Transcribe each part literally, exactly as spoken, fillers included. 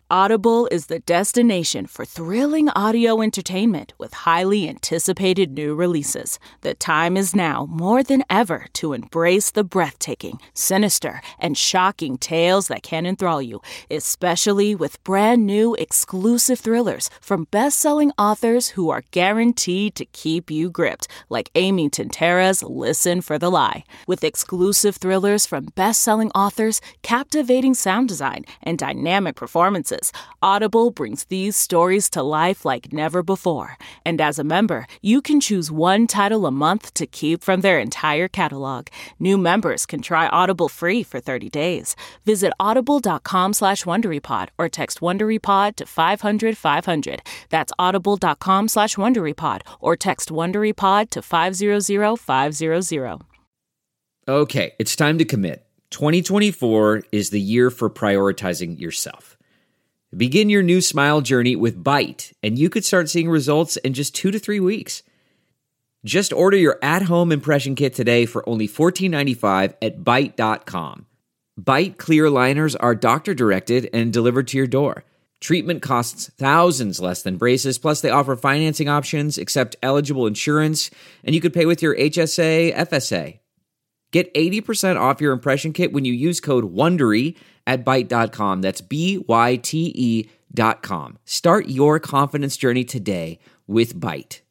Audible is the destination for thrilling audio entertainment with highly anticipated new releases. The time is now more than ever to embrace the breathtaking, sinister, and shocking tales that can enthrall you, especially with brand new exclusive thrillers from best-selling authors who are guaranteed to keep you gripped, like Amy Tintera's Listen for the Lie. With exclusive thrillers from best-selling authors, captivating sound design, and dynamic performances, Audible brings these stories to life like never before. And as a member, you can choose one title a month to keep from their entire catalog. New members can try Audible free for thirty days. Visit audible.com slash WonderyPod or text WonderyPod to five hundred five hundred. That's audible.com slash WonderyPod or text WonderyPod to five hundred five hundred. Okay, it's time to commit. twenty twenty-four is the year for prioritizing yourself. Begin your new smile journey with Byte, and you could start seeing results in just two to three weeks. Just order your at-home impression kit today for only fourteen ninety-five at byte dot com. Byte clear liners are doctor-directed and delivered to your door. Treatment costs thousands less than braces, plus they offer financing options, accept eligible insurance, and you could pay with your H S A, F S A. Get eighty percent off your impression kit when you use code WONDERY at byte dot com. That's B Y T E dot com. Start your confidence journey today with Byte.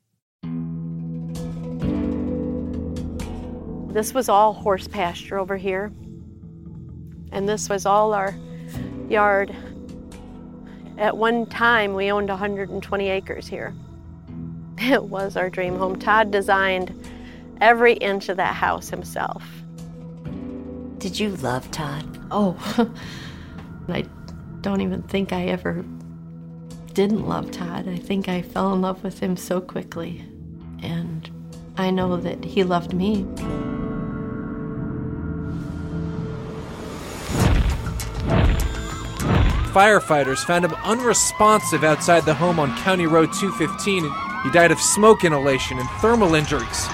This was all horse pasture over here. And this was all our yard. At one time, we owned one hundred twenty acres here. It was our dream home. Todd designed every inch of that house himself. Did you love Todd? Oh, I don't even think I ever didn't love Todd. I think I fell in love with him so quickly. And I know that he loved me. Firefighters found him unresponsive outside the home on County Road two fifteen, and he died of smoke inhalation and thermal injuries.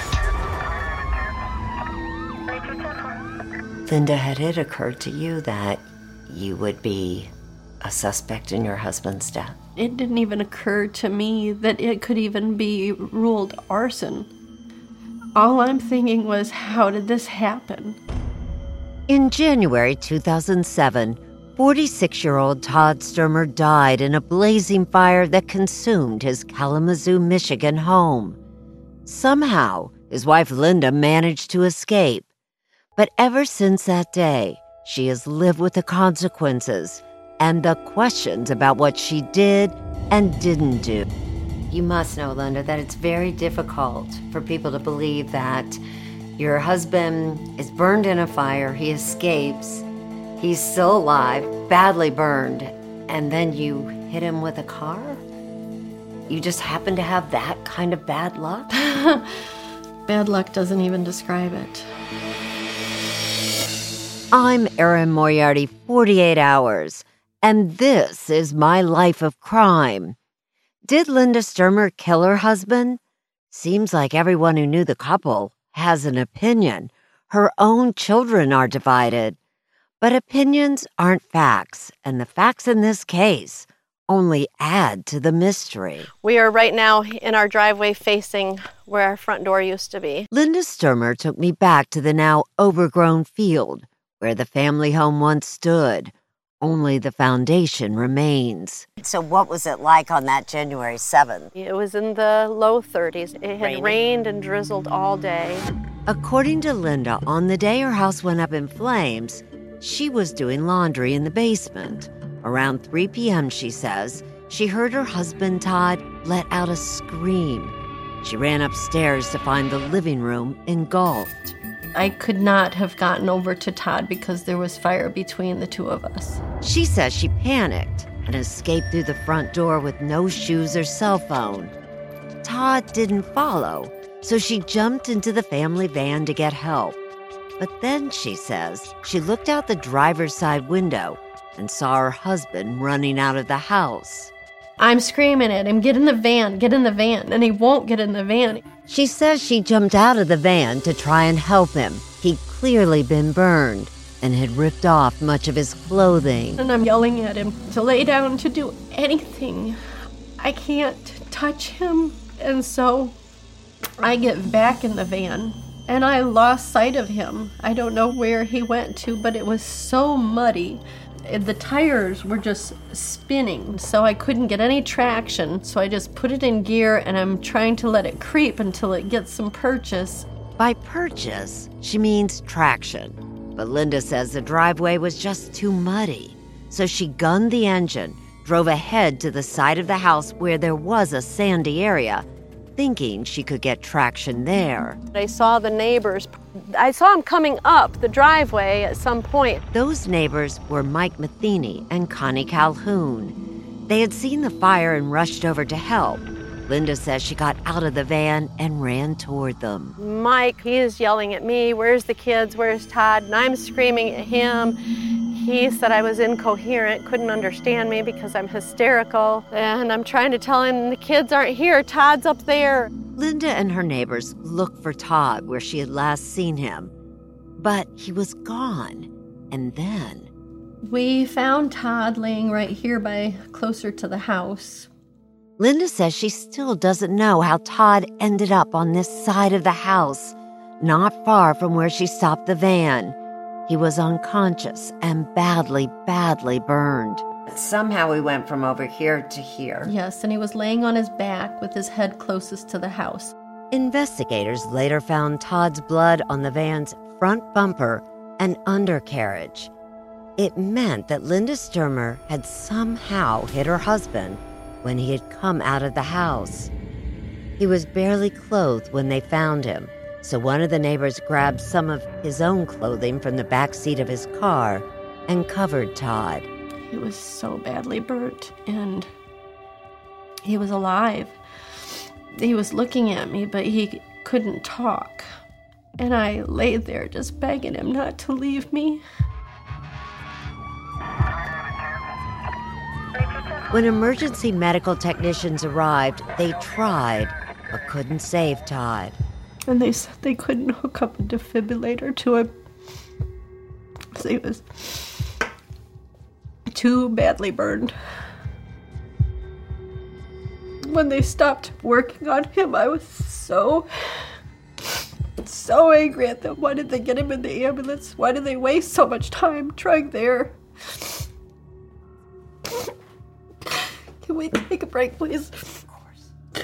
Linda, had it occurred to you that you would be a suspect in your husband's death? It didn't even occur to me that it could even be ruled arson. All I'm thinking was, how did this happen? In January two thousand seven, forty-six-year-old Todd Sturmer died in a blazing fire that consumed his Kalamazoo, Michigan home. Somehow, his wife Linda managed to escape. But ever since that day, she has lived with the consequences and the questions about what she did and didn't do. You must know, Linda, that it's very difficult for people to believe that your husband is burned in a fire, he escapes, he's still alive, badly burned, and then you hit him with a car? You just happen to have that kind of bad luck? Bad luck doesn't even describe it. I'm Erin Moriarty, forty-eight hours, and this is my life of crime. Did Linda Sturmer kill her husband? Seems like everyone who knew the couple has an opinion. Her own children are divided. But opinions aren't facts, and the facts in this case only add to the mystery. We are right now in our driveway facing where our front door used to be. Linda Sturmer took me back to the now overgrown field where the family home once stood. Only the foundation remains. So what was it like on that January seventh? It was in the low thirties. It had Raining. rained and drizzled all day. According to Linda, on the day her house went up in flames, she was doing laundry in the basement. Around three p.m., she says, she heard her husband, Todd, let out a scream. She ran upstairs to find the living room engulfed. I could not have gotten over to Todd because there was fire between the two of us. She says she panicked and escaped through the front door with no shoes or cell phone. Todd didn't follow, so she jumped into the family van to get help. But then, she says, she looked out the driver's side window and saw her husband running out of the house. I'm screaming at him, get in the van, get in the van, and he won't get in the van. She says she jumped out of the van to try and help him. He'd clearly been burned. and had ripped off much of his clothing. And I'm yelling at him to lay down, to do anything. I can't touch him. And so I get back in the van, and I lost sight of him. I don't know where he went to, but it was so muddy. The tires were just spinning, so I couldn't get any traction. So I just put it in gear, and I'm trying to let it creep until it gets some purchase. By purchase, she means traction. But Linda says the driveway was just too muddy. So she gunned the engine, drove ahead to the side of the house where there was a sandy area, thinking she could get traction there. I saw the neighbors. I saw them coming up the driveway at some point. Those neighbors were Mike Matheny and Connie Calhoun. They had seen the fire and rushed over to help. Linda says she got out of the van and ran toward them. Mike, he is yelling at me, "Where's the kids? Where's Todd?" And I'm screaming at him. He said I was incoherent, couldn't understand me because I'm hysterical. And I'm trying to tell him the kids aren't here, Todd's up there. Linda and her neighbors looked for Todd where she had last seen him, but he was gone. And then we found Todd laying right here by closer to the house. Linda says she still doesn't know how Todd ended up on this side of the house, not far from where she stopped the van. He was unconscious and badly, badly burned. Somehow we went from over here to here. Yes, and he was laying on his back with his head closest to the house. Investigators later found Todd's blood on the van's front bumper and undercarriage. It meant that Linda Sturmer had somehow hit her husband when he had come out of the house. He was barely clothed when they found him, so one of the neighbors grabbed some of his own clothing from the back seat of his car and covered Todd. He was so badly burnt, and he was alive. He was looking at me, but he couldn't talk. And I lay there just begging him not to leave me. When emergency medical technicians arrived, they tried, but couldn't save Todd. And they said they couldn't hook up a defibrillator to him. So he was too badly burned. When they stopped working on him, I was so, so angry at them. Why did they get him in the ambulance? Why did they waste so much time trying there? Can we take a break, please? Of course.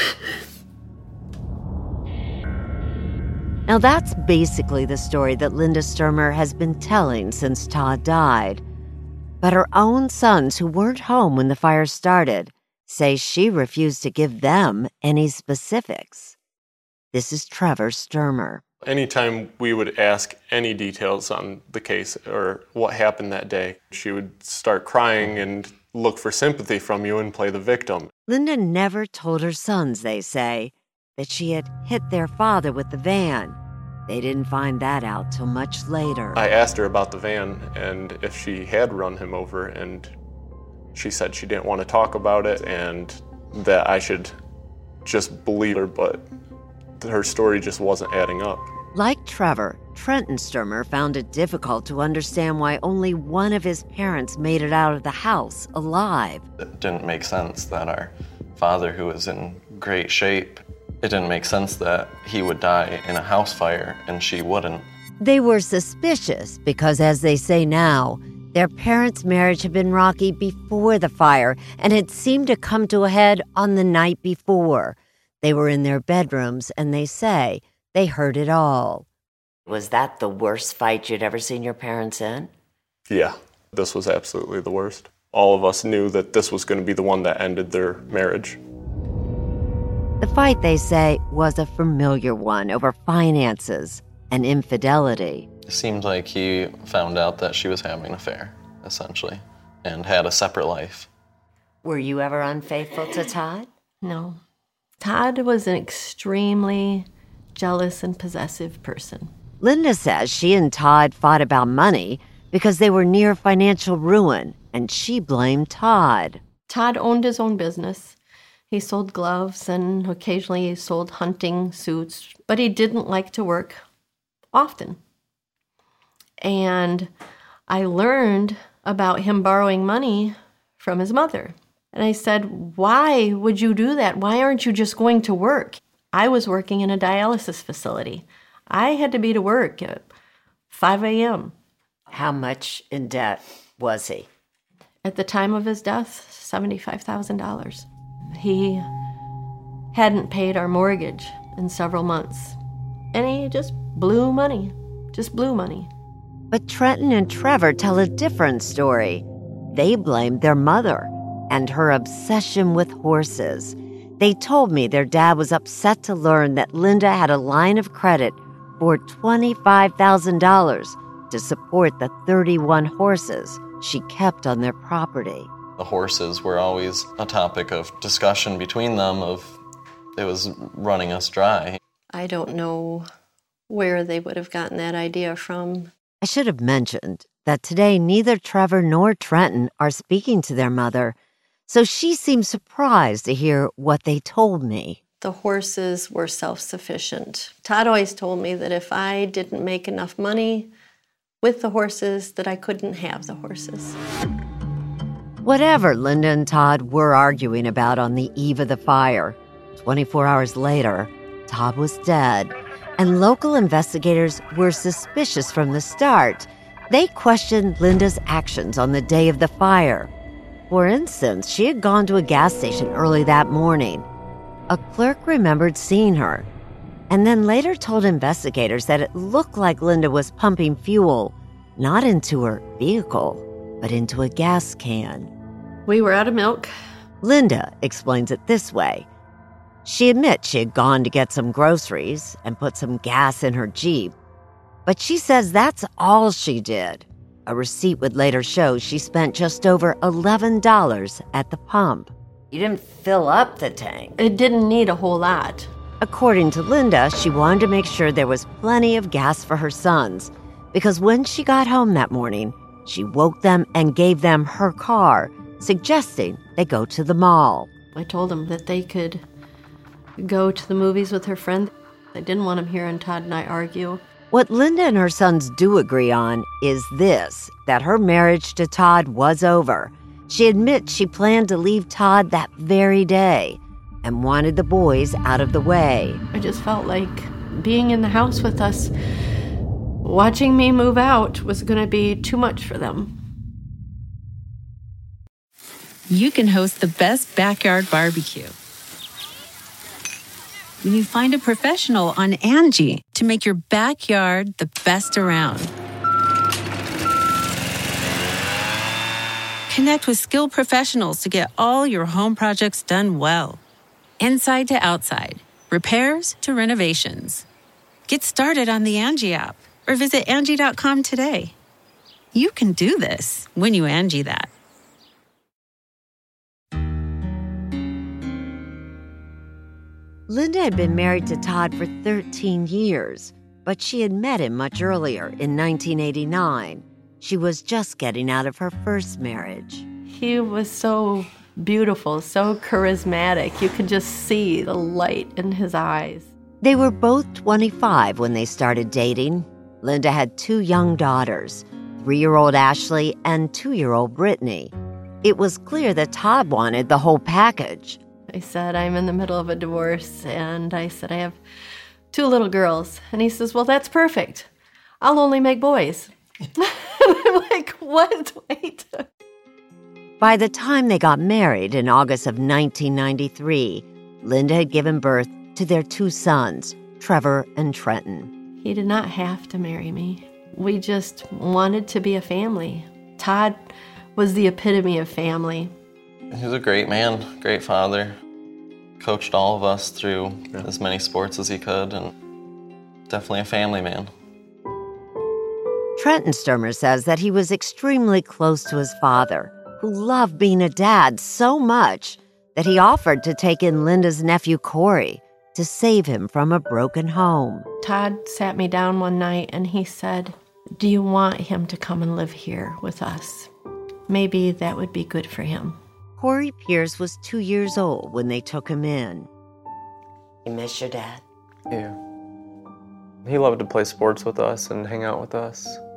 Now that's basically the story that Linda Sturmer has been telling since Todd died. But her own sons, who weren't home when the fire started, say she refused to give them any specifics. This is Trevor Sturmer. Anytime we would ask any details on the case or what happened that day, she would start crying and look for sympathy from you and play the victim. Linda never told her sons, they say, that she had hit their father with the van. They didn't find that out till much later. I asked her about the van and if she had run him over, and she said she didn't want to talk about it and that I should just believe her, but her story just wasn't adding up. Like Trevor, Trenton Sturmer found it difficult to understand why only one of his parents made it out of the house alive. It didn't make sense that our father, who was in great shape, it didn't make sense that he would die in a house fire and she wouldn't. They were suspicious because, as they say now, their parents' marriage had been rocky before the fire and had seemed to come to a head on the night before. They were in their bedrooms, and they say they heard it all. Was that the worst fight you'd ever seen your parents in? Yeah, this was absolutely the worst. All of us knew that this was going to be the one that ended their marriage. The fight, they say, was a familiar one over finances and infidelity. It seemed like he found out that she was having an affair, essentially, and had a separate life. Were you ever unfaithful to Todd? No. Todd was an extremely jealous and possessive person. Linda says she and Todd fought about money because they were near financial ruin, and she blamed Todd. Todd owned his own business. He sold gloves and occasionally he sold hunting suits, but he didn't like to work often. And I learned about him borrowing money from his mother. And I said, why would you do that? Why aren't you just going to work? I was working in a dialysis facility. I had to be to work at five a.m. How much in debt was he? At the time of his death, seventy-five thousand dollars. He hadn't paid our mortgage in several months. And he just blew money, just blew money. But Trenton and Trevor tell a different story. They blamed their mother and her obsession with horses. They told me their dad was upset to learn that Linda had a line of credit for twenty-five thousand dollars to support the thirty-one horses she kept on their property. The horses were always a topic of discussion between them of it was running us dry. I don't know where they would have gotten that idea from. I should have mentioned that today neither Trevor nor Trenton are speaking to their mother, so she seemed surprised to hear what they told me. The horses were self-sufficient. Todd always told me that if I didn't make enough money with the horses, that I couldn't have the horses. Whatever Linda and Todd were arguing about on the eve of the fire, twenty-four hours later, Todd was dead, and local investigators were suspicious from the start. They questioned Linda's actions on the day of the fire. For instance, she had gone to a gas station early that morning. A clerk remembered seeing her, and then later told investigators that it looked like Linda was pumping fuel, not into her vehicle, but into a gas can. We were out of milk. Linda explains it this way. She admits she had gone to get some groceries and put some gas in her Jeep, but she says that's all she did. A receipt would later show she spent just over eleven dollars at the pump. You didn't fill up the tank. It didn't need a whole lot. According to Linda, she wanted to make sure there was plenty of gas for her sons, because when she got home that morning, she woke them and gave them her car, suggesting they go to the mall. I told them that they could go to the movies with her friend. I didn't want them hearing Todd and I argue. What Linda and her sons do agree on is this, that her marriage to Todd was over. She admits she planned to leave Todd that very day and wanted the boys out of the way. I just felt like being in the house with us, watching me move out, was going to be too much for them. You can host the best backyard barbecue when you find a professional on Angie to make your backyard the best around. Connect with skilled professionals to get all your home projects done well. Inside to outside, repairs to renovations. Get started on the Angie app or visit Angie dot com today. You can do this when you Angie that. Linda had been married to Todd for thirteen years, but she had met him much earlier in nineteen eighty-nine. She was just getting out of her first marriage. He was so beautiful, so charismatic. You could just see the light in his eyes. They were both twenty-five when they started dating. Linda had two young daughters, three-year-old Ashley and two-year-old Brittany. It was clear that Todd wanted the whole package. I said, I'm in the middle of a divorce, and I said, I have two little girls. And he says, well, that's perfect. I'll only make boys. I'm like, what? Wait. By the time they got married in August of nineteen ninety-three, Linda had given birth to their two sons, Trevor and Trenton. He did not have to marry me. We just wanted to be a family. Todd was the epitome of family. He was a great man, great father. Coached all of us through yeah. as many sports as he could, and definitely a family man. Trenton Sturmer says that he was extremely close to his father, who loved being a dad so much that he offered to take in Linda's nephew Corey to save him from a broken home. Todd sat me down one night and he said, do you want him to come and live here with us? Maybe that would be good for him. Corey Pierce was two years old when they took him in. You miss your dad? Yeah. He loved to play sports with us and hang out with us.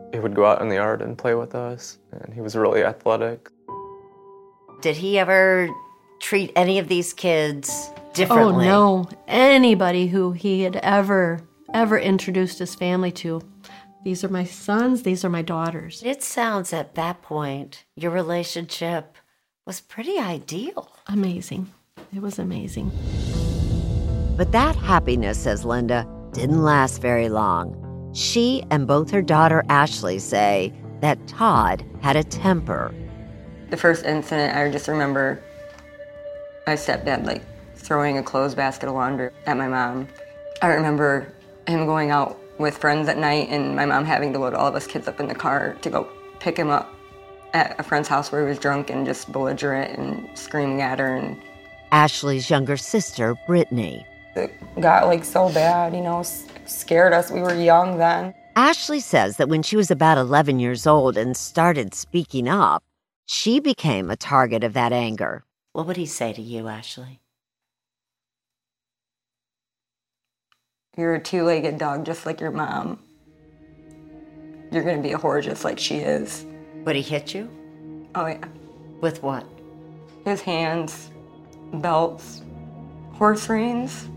He would go out in the yard and play with us, and he was really athletic. Did he ever treat any of these kids differently? Oh, no. Anybody who he had ever, ever introduced his family to. These are my sons, these are my daughters. It sounds at that point, your relationship was pretty ideal. Amazing. It was amazing. But that happiness, says Linda, didn't last very long. She and both her daughter Ashley say that Todd had a temper. The first incident, I just remember my stepdad like throwing a clothes basket of laundry at my mom. I remember him going out with friends at night and my mom having to load all of us kids up in the car to go pick him up at a friend's house where he was drunk and just belligerent and screaming at her. And Ashley's younger sister, Brittany. It got like so bad, you know, scared us. We were young then. Ashley says that when she was about eleven years old and started speaking up, she became a target of that anger. What would he say to you, Ashley? You're a two-legged dog just like your mom. You're going to be a whore just like she is. Would he hit you? Oh, yeah. With what? His hands, belts, horse reins,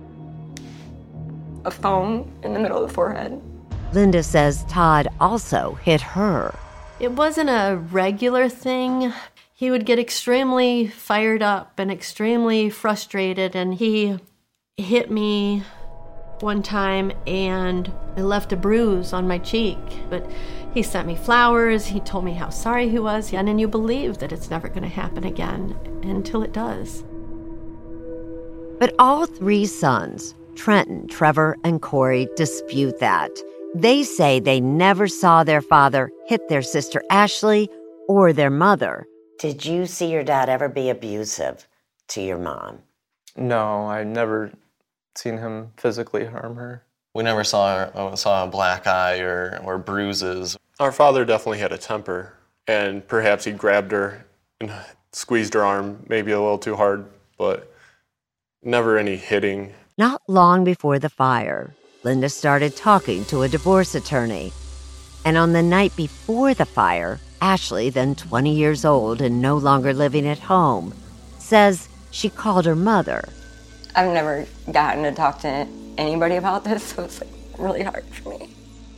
a phone in the middle of the forehead. Linda says Todd also hit her. It wasn't a regular thing. He would get extremely fired up and extremely frustrated, and he hit me one time and I left a bruise on my cheek. But he sent me flowers, he told me how sorry he was, and then you believe that it's never going to happen again until it does. But all three sons, Trenton, Trevor, and Corey, dispute that. They say they never saw their father hit their sister Ashley or their mother. Did you see your dad ever be abusive to your mom? No, I never seen him physically harm her. We never saw uh, saw a black eye or, or bruises. Our father definitely had a temper, and perhaps he grabbed her and squeezed her arm maybe a little too hard, but never any hitting. Not long before the fire, Linda started talking to a divorce attorney. And on the night before the fire, Ashley, then twenty years old and no longer living at home, says she called her mother. I've never gotten to talk to anybody about this, so it's like really hard for me.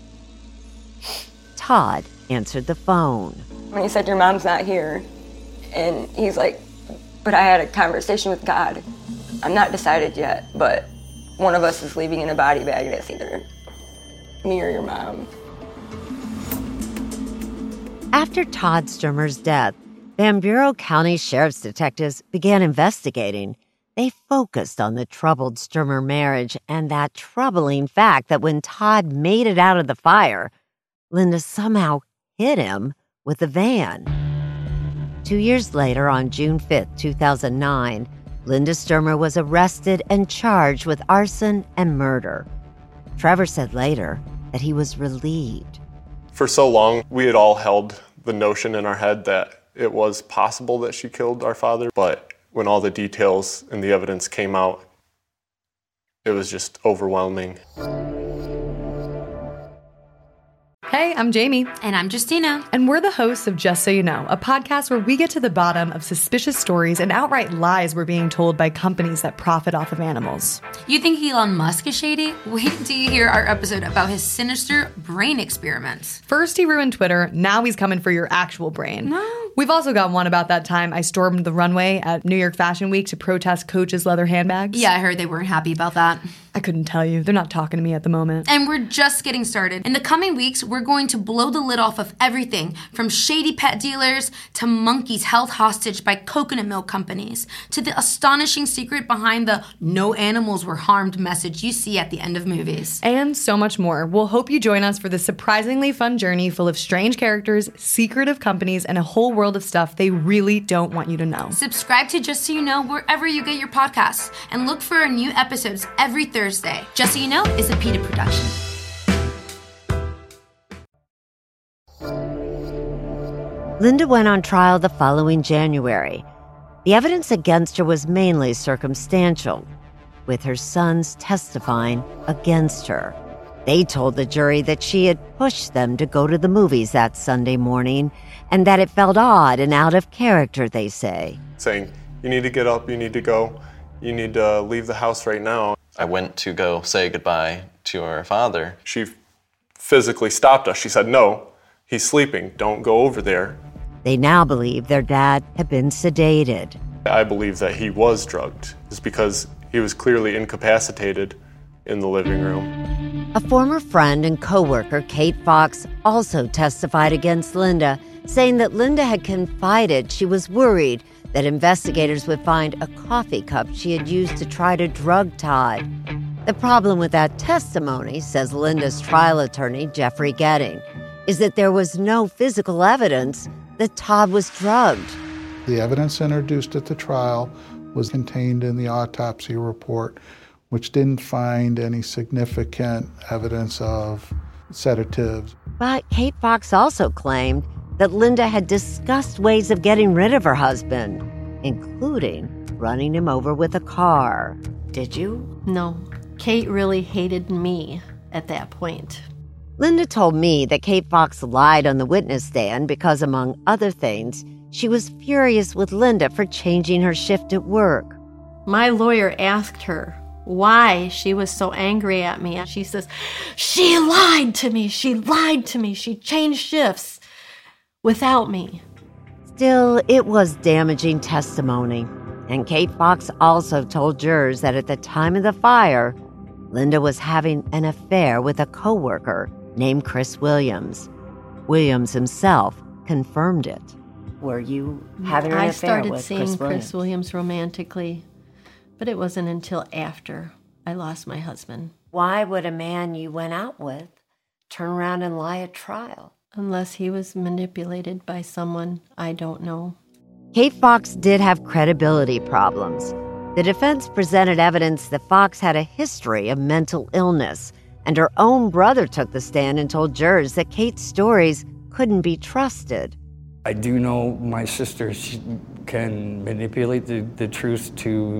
Todd answered the phone. When he said, your mom's not here, and he's like, but I had a conversation with God. I'm not decided yet, but one of us is leaving in a body bag, and it's either me or your mom. After Todd Sturmer's death, Van Buren County Sheriff's detectives began investigating. They focused on the troubled Sturmer marriage and that troubling fact that when Todd made it out of the fire, Linda somehow hit him with a van. Two years later, on June fifth, two thousand nine, Linda Sturmer was arrested and charged with arson and murder. Trevor said later that he was relieved. For so long, we had all held the notion in our head that it was possible that she killed our father, but when all the details and the evidence came out, it was just overwhelming. Hey, I'm Jamie. And I'm Justina. And we're the hosts of Just So You Know, a podcast where we get to the bottom of suspicious stories and outright lies we're being told by companies that profit off of animals. You think Elon Musk is shady? Wait until you hear our episode about his sinister brain experiments. First he ruined Twitter, now he's coming for your actual brain. No. We've also got one about that time I stormed the runway at New York Fashion Week to protest Coach's leather handbags. Yeah, I heard they weren't happy about that. I couldn't tell you. They're not talking to me at the moment. And we're just getting started. In the coming weeks, we're going to blow the lid off of everything from shady pet dealers to monkeys held hostage by coconut milk companies to the astonishing secret behind the no animals were harmed message you see at the end of movies. And so much more. We'll hope you join us for this surprisingly fun journey full of strange characters, secretive companies, and a whole world of stuff they really don't want you to know. Subscribe to Just So You Know wherever you get your podcasts and look for our new episodes every Thursday. Just So You Know is a PETA production. Linda went on trial the following January. The evidence against her was mainly circumstantial, with her sons testifying against her. They told the jury that she had pushed them to go to the movies that Sunday morning and that it felt odd and out of character, they say. Saying, you need to get up, you need to go, you need to leave the house right now. I went to go say goodbye to our father. She physically stopped us. She said, no, he's sleeping, don't go over there. They now believe their dad had been sedated. I believe that he was drugged. It's because he was clearly incapacitated in the living room. A former friend and co-worker, Kate Fox, also testified against Linda, saying that Linda had confided she was worried that investigators would find a coffee cup she had used to try to drug Todd. The problem with that testimony, says Linda's trial attorney, Jeffrey Getting, is that there was no physical evidence that Todd was drugged. The evidence introduced at the trial was contained in the autopsy report, which didn't find any significant evidence of sedatives. But Kate Fox also claimed that Linda had discussed ways of getting rid of her husband, including running him over with a car. Did you? No. Kate really hated me at that point. Linda told me that Kate Fox lied on the witness stand because, among other things, she was furious with Linda for changing her shift at work. My lawyer asked her why she was so angry at me. And she says, she lied to me. She lied to me. She changed shifts without me. Still, it was damaging testimony. And Kate Fox also told jurors that at the time of the fire, Linda was having an affair with a coworker named Chris Williams. Williams himself confirmed it. Were you having an I affair with with Chris Williams? I started seeing Chris Williams romantically, but it wasn't until after I lost my husband. Why would a man you went out with turn around and lie at trial? Unless he was manipulated by someone I don't know. Kate Fox did have credibility problems. The defense presented evidence that Fox had a history of mental illness, and her own brother took the stand and told jurors that Kate's stories couldn't be trusted. I do know my sister she can manipulate the, the truth to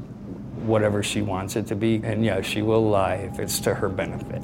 whatever she wants it to be. And yeah, she will lie if it's to her benefit.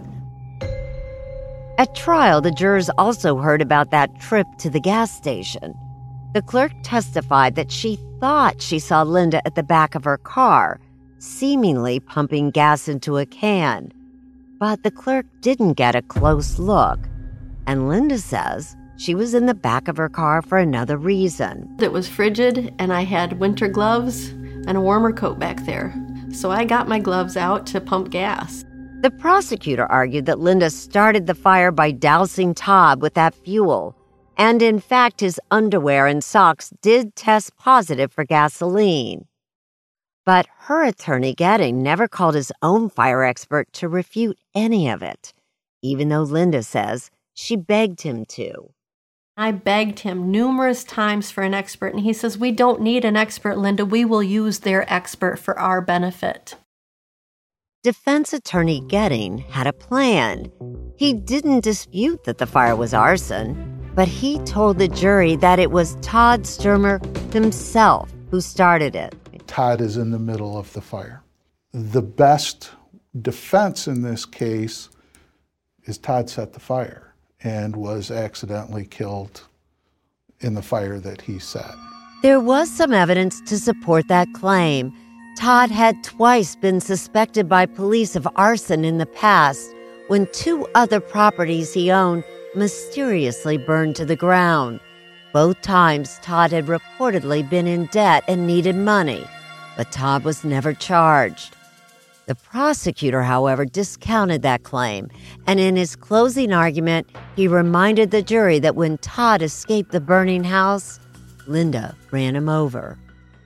At trial, the jurors also heard about that trip to the gas station. The clerk testified that she thought she saw Linda at the back of her car, seemingly pumping gas into a can. But the clerk didn't get a close look. And Linda says she was in the back of her car for another reason. It was frigid, and I had winter gloves and a warmer coat back there. So I got my gloves out to pump gas. The prosecutor argued that Linda started the fire by dousing Todd with that fuel. And in fact, his underwear and socks did test positive for gasoline. But her attorney, Getting, never called his own fire expert to refute any of it, even though Linda says she begged him to. I begged him numerous times for an expert, and he says, we don't need an expert, Linda. We will use their expert for our benefit. Defense attorney Getting had a plan. He didn't dispute that the fire was arson, but he told the jury that it was Todd Sturmer himself who started it. Todd is in the middle of the fire. The best defense in this case is Todd set the fire and was accidentally killed in the fire that he set. There was some evidence to support that claim. Todd had twice been suspected by police of arson in the past when two other properties he owned mysteriously burned to the ground. Both times, Todd had reportedly been in debt and needed money, but Todd was never charged. The prosecutor, however, discounted that claim, and in his closing argument, he reminded the jury that when Todd escaped the burning house, Linda ran him over.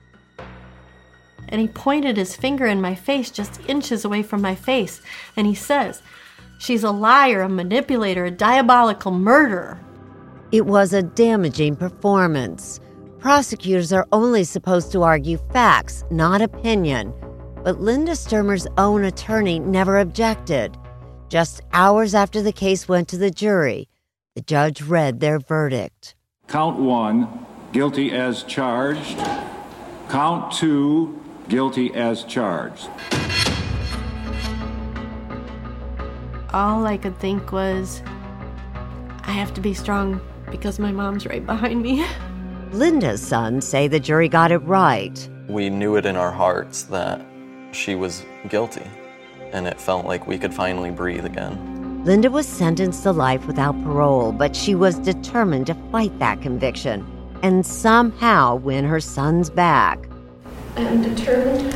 And he pointed his finger in my face, just inches away from my face, and he says, she's a liar, a manipulator, a diabolical murderer. It was a damaging performance. Prosecutors are only supposed to argue facts, not opinion. But Linda Sturmer's own attorney never objected. Just hours after the case went to the jury, the judge read their verdict. Count one, guilty as charged. Count two, guilty as charged. all I could think was, I have to be strong because my mom's right behind me. Linda's sons say the jury got it right. We knew it in our hearts that she was guilty, and it felt like we could finally breathe again. Linda was sentenced to life without parole, but she was determined to fight that conviction and somehow win her sons back. I am determined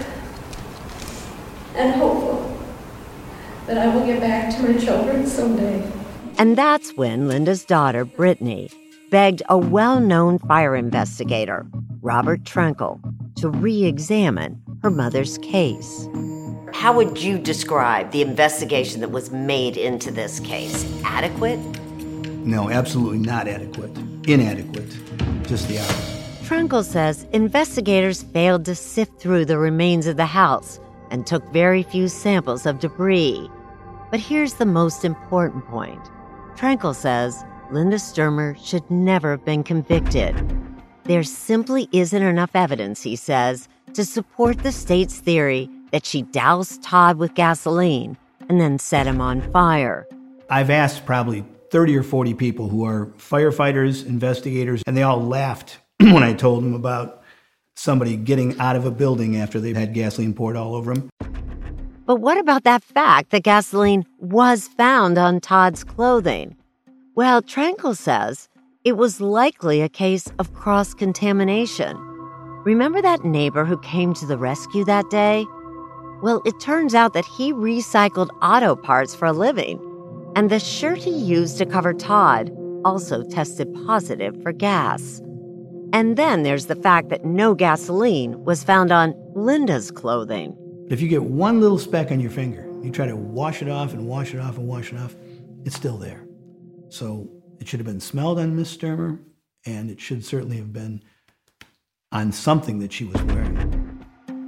and hopeful that I will get back to my children someday. And that's when Linda's daughter, Brittany, begged a well-known fire investigator, Robert Trenkle, to re-examine her mother's case. How would you describe the investigation that was made into this case? Adequate? No, absolutely not adequate. Inadequate. Just the opposite. Trenkle says investigators failed to sift through the remains of the house and took very few samples of debris. But here's the most important point. Trenkle says Linda Sturmer should never have been convicted. There simply isn't enough evidence, he says, to support the state's theory that she doused Todd with gasoline and then set him on fire. I've asked probably thirty or forty people who are firefighters, investigators, and they all laughed when I told them about somebody getting out of a building after they've had gasoline poured all over them. But what about that fact that gasoline was found on Todd's clothing? Well, Trenkle says it was likely a case of cross-contamination. Remember that neighbor who came to the rescue that day? Well, it turns out that he recycled auto parts for a living, and the shirt he used to cover Todd also tested positive for gas. And then there's the fact that no gasoline was found on Linda's clothing. If you get one little speck on your finger, you try to wash it off and wash it off and wash it off, it's still there. So it should have been smelled on Miss Sturmer, and it should certainly have been on something that she was wearing.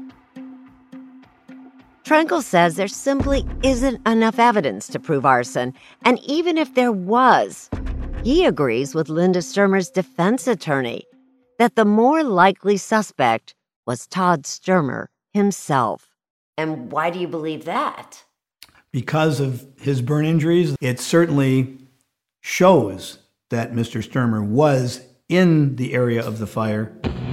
Trenkle says there simply isn't enough evidence to prove arson, and even if there was, he agrees with Linda Sturmer's defense attorney that the more likely suspect was Todd Sturmer himself. And why do you believe that? Because of his burn injuries, it certainly shows that Mister Sturmer was in the area of the fire.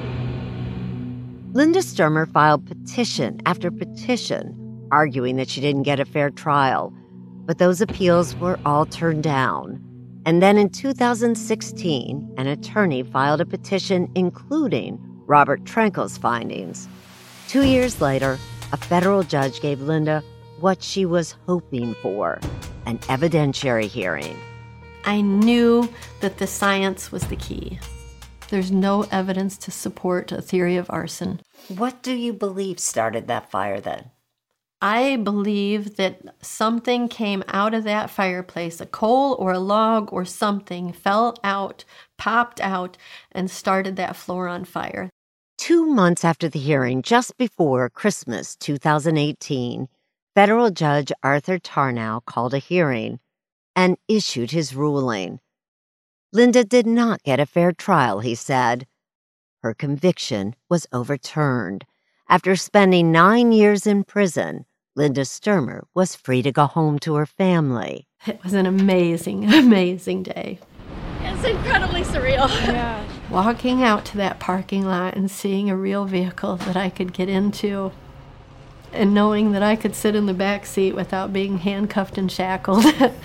Linda Sturmer filed petition after petition, arguing that she didn't get a fair trial, but those appeals were all turned down. And then in two thousand sixteen, an attorney filed a petition including Robert Trenkle's findings. Two years later, a federal judge gave Linda what she was hoping for, an evidentiary hearing. I knew that the science was the key. There's no evidence to support a theory of arson. What do you believe started that fire then? I believe that something came out of that fireplace, a coal or a log or something fell out, popped out, and started that floor on fire. Two months after the hearing, just before Christmas two thousand eighteen, federal judge Arthur Tarnow called a hearing and issued his ruling. Linda did not get a fair trial, he said. Her conviction was overturned. After spending nine years in prison, Linda Sturmer was free to go home to her family. It was an amazing, amazing day. It's incredibly surreal. Yeah. Walking out to that parking lot and seeing a real vehicle that I could get into and knowing that I could sit in the back seat without being handcuffed and shackled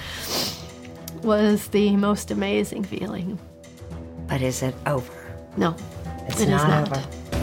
was the most amazing feeling. But is it over? No, it's it not, is not over.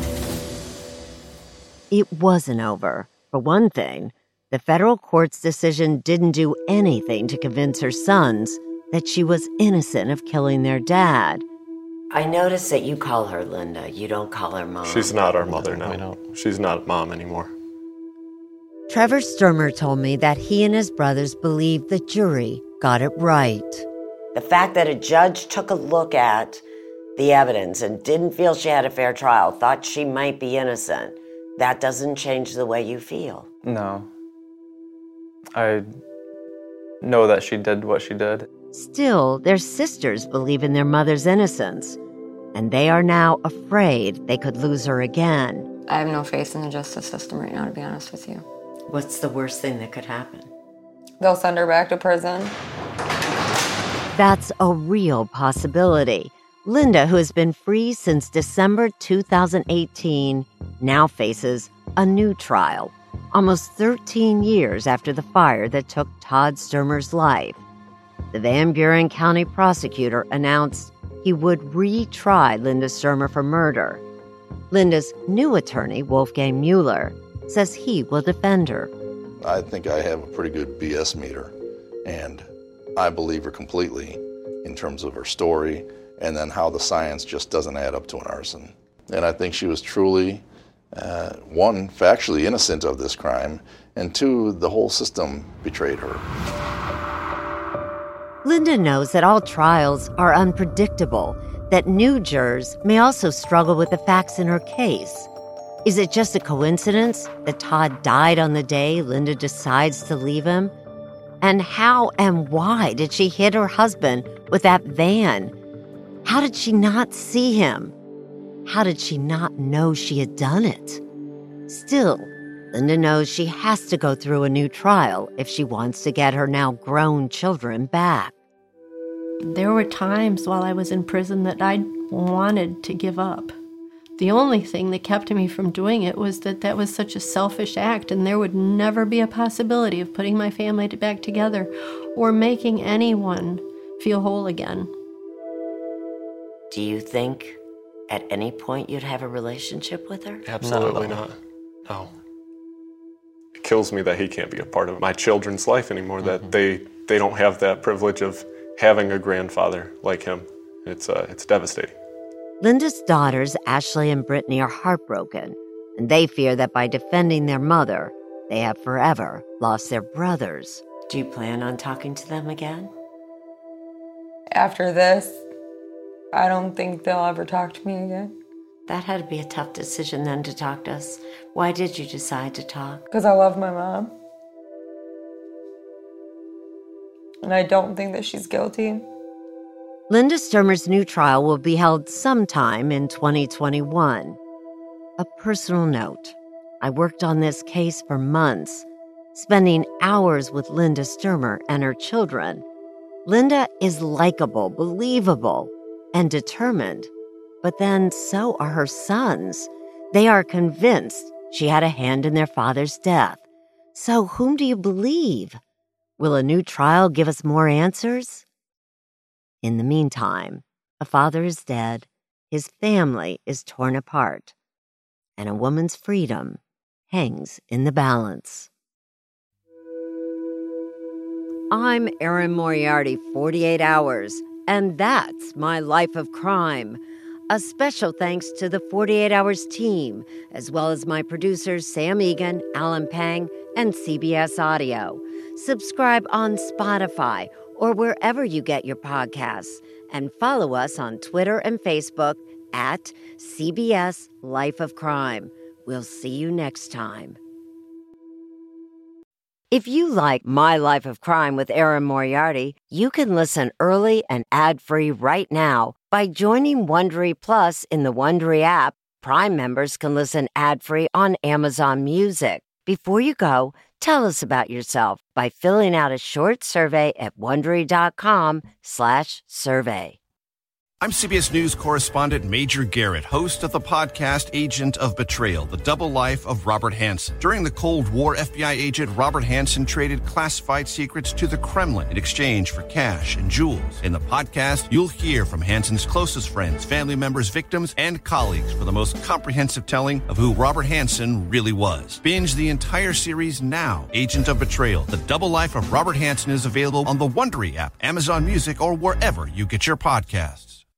It wasn't over. For one thing, the federal court's decision didn't do anything to convince her sons that she was innocent of killing their dad. I notice that you call her Linda. You don't call her Mom. She's not our mother now. She's not Mom anymore. Trevor Sturmer told me that he and his brothers believed the jury got it right. The fact that a judge took a look at the evidence and didn't feel she had a fair trial, thought she might be innocent, that doesn't change the way you feel. No. I know that she did what she did. Still, their sisters believe in their mother's innocence, and they are now afraid they could lose her again. I have no faith in the justice system right now, to be honest with you. What's the worst thing that could happen? they'll send her back to prison. That's a real possibility. Linda, who has been free since December two thousand eighteen, now faces a new trial, almost thirteen years after the fire that took Todd Sturmer's life. The Van Buren County prosecutor announced he would retry Linda Sturmer for murder. Linda's new attorney, Wolfgang Mueller, says he will defend her. I think I have a pretty good B S meter, and I believe her completely in terms of her story and then how the science just doesn't add up to an arson. And I think she was truly, uh, one, factually innocent of this crime, and two, the whole system betrayed her. Linda knows that all trials are unpredictable, that new jurors may also struggle with the facts in her case. Is it just a coincidence that Todd died on the day Linda decides to leave him? And how and why did she hit her husband with that van? How did she not see him? How did she not know she had done it? Still, Linda knows she has to go through a new trial if she wants to get her now grown children back. There were times while I was in prison that I wanted to give up. The only thing that kept me from doing it was that that was such a selfish act, and there would never be a possibility of putting my family back together or making anyone feel whole again. Do you think at any point you'd have a relationship with her? Absolutely not. No. It kills me that he can't be a part of my children's life anymore, mm-hmm. that they, they don't have that privilege of having a grandfather like him. It's, uh, it's devastating. Linda's daughters, Ashley and Brittany, are heartbroken, and they fear that by defending their mother, they have forever lost their brothers. Do you plan on talking to them again? After this, I don't think they'll ever talk to me again. That had to be a tough decision then to talk to us. Why did you decide to talk? Because I love my mom. And I don't think that she's guilty. Linda Sturmer's new trial will be held sometime in twenty twenty-one. A personal note. I worked on this case for months, spending hours with Linda Sturmer and her children. Linda is likable, believable, and determined. But then so are her sons. They are convinced she had a hand in their father's death. So whom do you believe? Will a new trial give us more answers? In the meantime, a father is dead, his family is torn apart, and a woman's freedom hangs in the balance. I'm Erin Moriarty, forty-eight hours, and that's my life of crime. A special thanks to the forty-eight hours team, as well as my producers Sam Egan, Alan Pang, and C B S Audio. Subscribe on Spotify or wherever you get your podcasts, and follow us on Twitter and Facebook at C B S Life of Crime. We'll see you next time. If you like My Life of Crime with Erin Moriarty, you can listen early and ad-free right now by joining Wondery Plus in the Wondery app. Prime members can listen ad-free on Amazon Music. Before you go, tell us about yourself by filling out a short survey at Wondery.com slash survey. I'm C B S News correspondent Major Garrett, host of the podcast Agent of Betrayal, The Double Life of Robert Hanssen. During the Cold War, F B I agent Robert Hanssen traded classified secrets to the Kremlin in exchange for cash and jewels. In the podcast, you'll hear from Hanssen's closest friends, family members, victims, and colleagues for the most comprehensive telling of who Robert Hanssen really was. Binge the entire series now. Agent of Betrayal, The Double Life of Robert Hanssen is available on the Wondery app, Amazon Music, or wherever you get your podcasts.